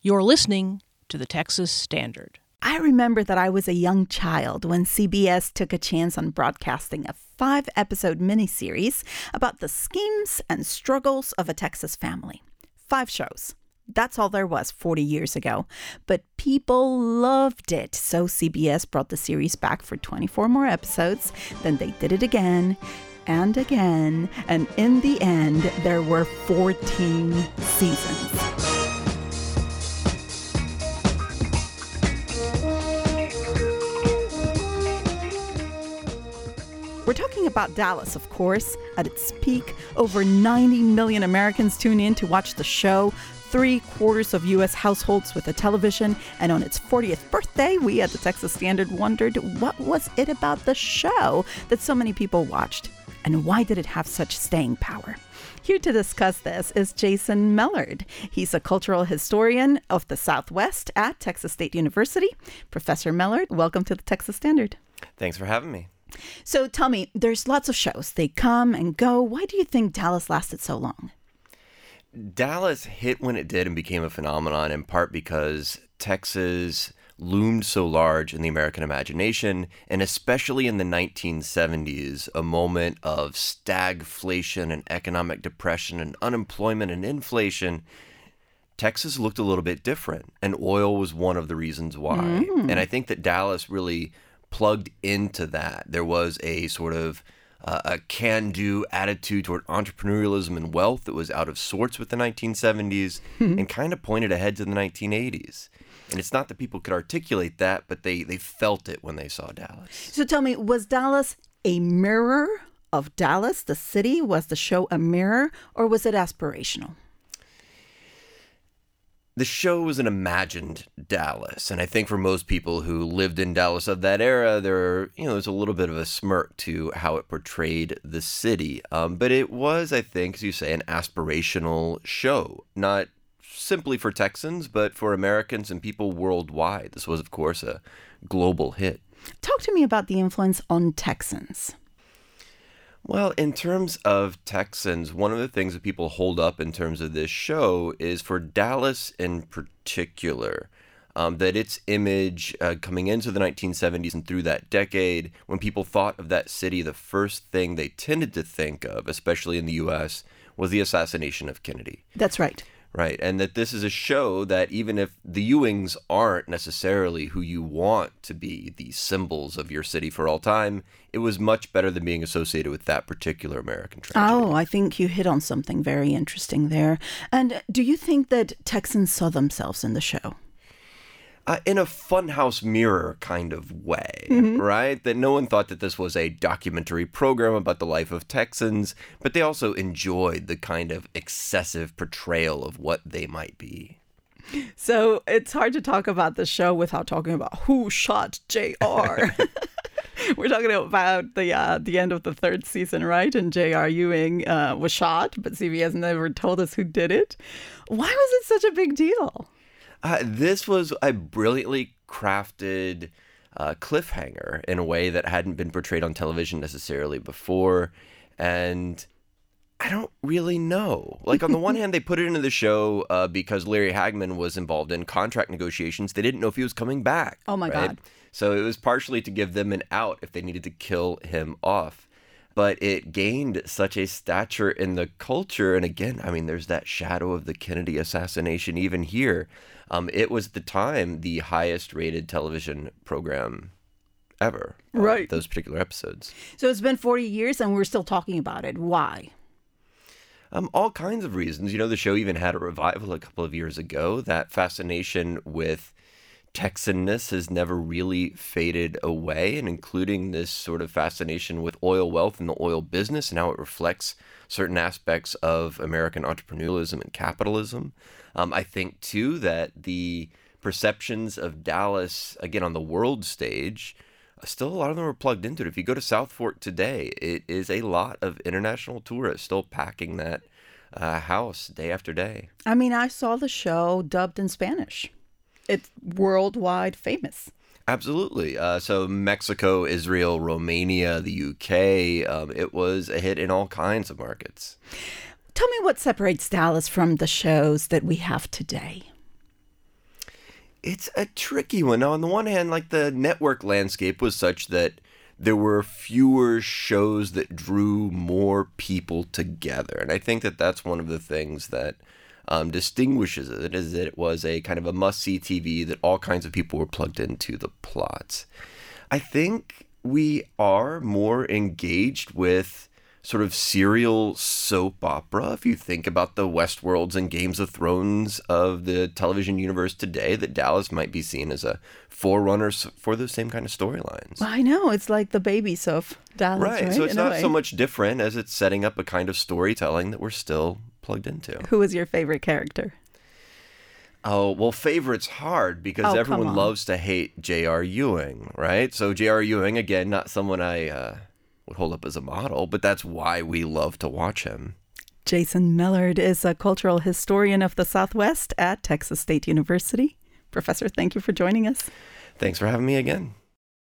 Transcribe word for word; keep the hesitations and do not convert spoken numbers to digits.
You're listening to the Texas Standard. I remember that I was a young child when C B S took a chance on broadcasting a five-episode miniseries about the schemes and struggles of a Texas family. Five shows. That's all there was forty years ago. But people loved it, so C B S brought the series back for twenty-four more episodes. Then they did it again and again. And in the end, there were fourteen seasons. We're talking about Dallas, of course. At its peak, over ninety million Americans tune in to watch the show, three quarters of U S households with a television. And on its fortieth birthday, we at the Texas Standard wondered, what was it about the show that so many people watched? And why did it have such staying power? Here to discuss this is Jason Mellard. He's a cultural historian of the Southwest at Texas State University. Professor Mellard, welcome to the Texas Standard. Thanks for having me. So tell me, there's lots of shows. They come and go. Why do you think Dallas lasted so long? Dallas hit when it did and became a phenomenon in part because Texas loomed so large in the American imagination, and especially in the nineteen seventies, a moment of stagflation and economic depression and unemployment and inflation. Texas looked a little bit different, and oil was one of the reasons why. Mm. And I think that Dallas really plugged into that. There was a sort of uh, a can-do attitude toward entrepreneurialism and wealth that was out of sorts with the nineteen seventies mm-hmm. and kind of pointed ahead to the nineteen eighties. And it's not that people could articulate that, but they, they felt it when they saw Dallas. So tell me, was Dallas a mirror of Dallas, the city? Was the show a mirror, or was it aspirational? The show was an imagined Dallas, and I think for most people who lived in Dallas of that era, there, you know, there's a little bit of a smirk to how it portrayed the city. Um, but it was, I think, as you say, an aspirational show, not simply for Texans, but for Americans and people worldwide. This was, of course, a global hit. Talk to me about the influence on Texans. Well, in terms of Texans, one of the things that people hold up in terms of this show is for Dallas in particular, um, that its image uh, coming into the nineteen seventies and through that decade, when people thought of that city, the first thing they tended to think of, especially in the U S, was the assassination of Kennedy. That's right. Right, and that this is a show that even if the Ewings aren't necessarily who you want to be the symbols of your city for all time, it was much better than being associated with that particular American tragedy. Oh, I think you hit on something very interesting there. And do you think that Texans saw themselves in the show? Uh, in a funhouse mirror kind of way, mm-hmm. right? That no one thought that this was a documentary program about the life of Texans, but they also enjoyed the kind of excessive portrayal of what they might be. So it's hard to talk about the show without talking about who shot J R We're talking about the uh, the end of the third season, right? And J R Ewing uh, was shot, but C B S never told us who did it. Why was it such a big deal? Uh, this was a brilliantly crafted uh, cliffhanger in a way that hadn't been portrayed on television necessarily before. And I don't really know. Like, on the one hand, they put it into the show uh, because Larry Hagman was involved in contract negotiations. They didn't know if he was coming back. Oh, my right? God. So it was partially to give them an out if they needed to kill him off. But it gained such a stature in the culture. And again, I mean, there's that shadow of the Kennedy assassination even here. Um, it was at the time the highest rated television program ever. Right. Those particular episodes. So it's been forty years and we're still talking about it. Why? Um, all kinds of reasons. You know, the show even had a revival a couple of years ago. That fascination with Texanness has never really faded away, and including this sort of fascination with oil wealth and the oil business and how it reflects certain aspects of American entrepreneurialism and capitalism. Um, I think, too, that the perceptions of Dallas, again, on the world stage, still a lot of them are plugged into it. If you go to South Fork today, it is a lot of international tourists still packing that uh, house day after day. I mean, I saw the show dubbed in Spanish. It's worldwide famous. Absolutely. Uh, so Mexico, Israel, Romania, the U K, um, it was a hit in all kinds of markets. Tell me what separates Dallas from the shows that we have today. It's a tricky one. Now, on the one hand, like the network landscape was such that there were fewer shows that drew more people together. And I think that that's one of the things that um, distinguishes it, is that it was a kind of a must-see T V that all kinds of people were plugged into the plots. I think we are more engaged with sort of serial soap opera. If you think about the Westworlds and Games of Thrones of the television universe today, that Dallas might be seen as a forerunner s- for those same kind of storylines. Well, I know. It's like the babies of Dallas, right? Right. So it's In a not way. so much different as it's setting up a kind of storytelling that we're still plugged into. Who was your favorite character? Oh, well, favorite's hard because Oh, come everyone on. loves to hate J R. Ewing, right? So J R. Ewing, again, not someone I uh, would hold up as a model, but that's why we love to watch him. Jason Millard is a cultural historian of the Southwest at Texas State University. Professor, thank you for joining us. Thanks for having me again.